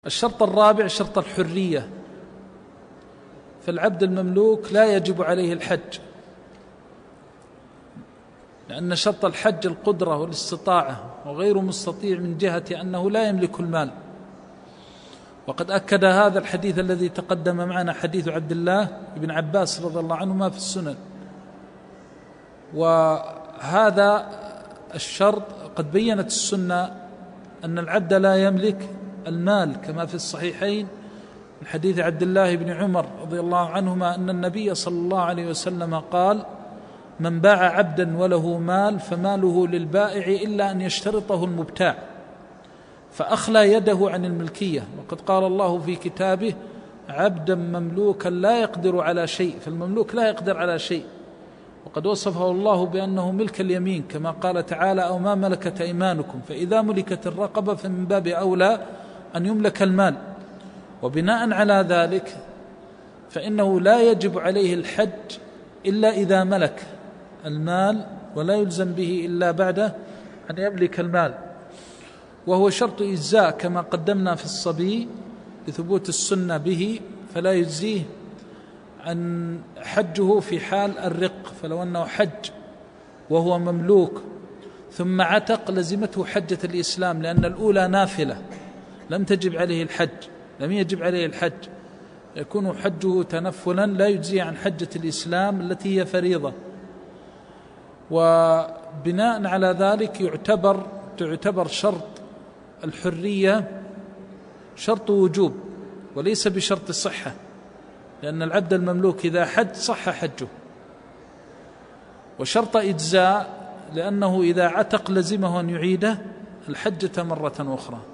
الشرط الرابع شرط الحرية. فالعبد المملوك لا يجب عليه الحج، لأن شرط الحج القدرة والاستطاعة، وغير مستطيع من جهة أنه لا يملك المال. وقد أكد هذا الحديث الذي تقدم معنا، حديث عبد الله بن عباس رضي الله عنهما في السنن. وهذا الشرط قد بيّنت السنة أن العبد لا يملك المال، كما في الصحيحين من حديث عبد الله بن عمر رضي الله عنهما أن النبي صلى الله عليه وسلم قال: من باع عبدا وله مال فماله للبائع إلا أن يشترطه المبتاع فأخلى يده عن الملكية. وقد قال الله في كتابه: عبدا مملوكا لا يقدر على شيء، فالمملوك لا يقدر على شيء. وقد وصفه الله بأنه ملك اليمين، كما قال تعالى: أو ما ملكت أيمانكم، فإذا ملكت الرقبة فمن باب أولى أن يملك المال. وبناء على ذلك فإنه لا يجب عليه الحج إلا إذا ملك المال، ولا يلزم به إلا بعد أن يملك المال، وهو شرط إجزاء كما قدمنا في الصبي لثبوت السنة به، فلا يجزيه عن حجه في حال الرق. فلو أنه حج وهو مملوك ثم عتق لزمته حجة الإسلام، لأن الأولى نافلة لم تجب عليه الحج، لم يجب عليه الحج، يكون حجه تنفلا لا يجزي عن حجة الإسلام التي هي فريضة. وبناء على ذلك تعتبر شرط الحرية شرط وجوب وليس بشرط صحة، لأن العبد المملوك إذا حج صح حجه. وشرط إجزاء لأنه إذا عتق لزمه أن يعيده الحجة مرة أخرى.